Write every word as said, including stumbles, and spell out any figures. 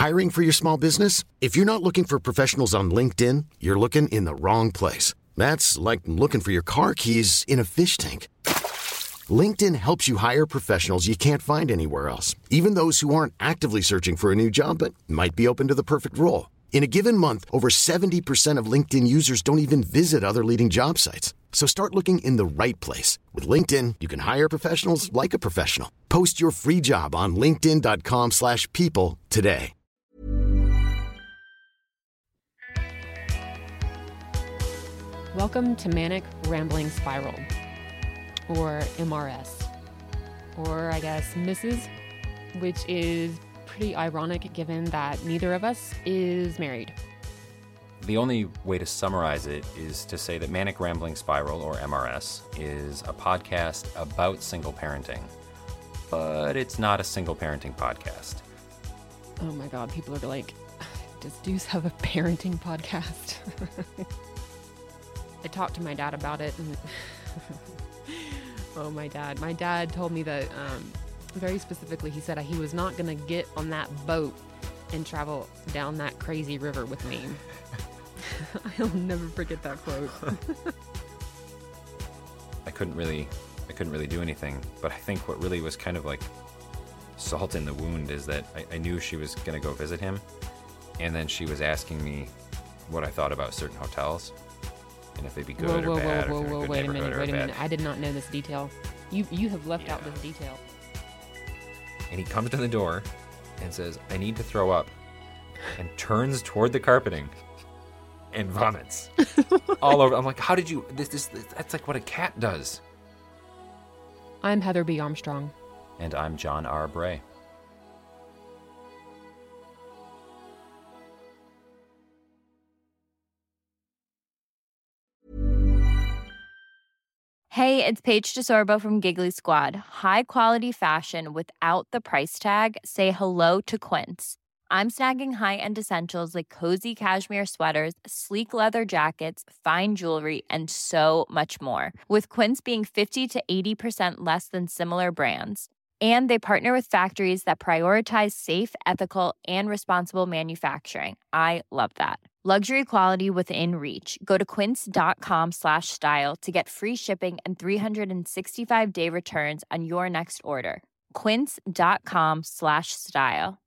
Hiring for your small business? If you're not looking for professionals on LinkedIn, you're looking in the wrong place. That's like looking for your car keys in a fish tank. LinkedIn helps you hire professionals you can't find anywhere else, even those who aren't actively searching for a new job but might be open to the perfect role. In a given month, over seventy percent of LinkedIn users don't even visit other leading job sites. So start looking in the right place. With LinkedIn, you can hire professionals like a professional. Post your free job on linkedin dot com slash people today. Welcome to Manic Rambling Spiral, or M R S, or I guess Missus, which is pretty ironic given that neither of us is married. The only way to summarize it is to say that Manic Rambling Spiral, or M R S, is a podcast about single parenting, but it's not a single parenting podcast. Oh my god, people are like, does Deuce have a parenting podcast? I talked to my dad about it, and oh, my dad. My dad told me that, um, very specifically, he said he was not going to get on that boat and travel down that crazy river with me. I'll never forget that quote. I couldn't really, I couldn't really do anything, but I think what really was kind of like salt in the wound is that I, I knew she was going to go visit him, and then she was asking me what I thought about certain hotels. And if they'd be good whoa, whoa, or bad. Whoa, whoa, whoa, whoa, wait a minute, wait a bad. minute. I did not know this detail. You you have left yeah. out this detail. And he comes to the door and says, I need to throw up, and turns toward the carpeting and vomits all over. I'm like, how did you, this, this, this, that's like what a cat does. I'm Heather B. Armstrong. And I'm John R. Bray. Hey, it's Paige DeSorbo from Giggly Squad. High quality fashion without the price tag. Say hello to Quince. I'm snagging high-end essentials like cozy cashmere sweaters, sleek leather jackets, fine jewelry, and so much more. With Quince being fifty to eighty percent less than similar brands. And they partner with factories that prioritize safe, ethical, and responsible manufacturing. I love that. Luxury quality within reach. Go to quince.com slash style to get free shipping and three sixty-five day returns on your next order. Quince.com slash style.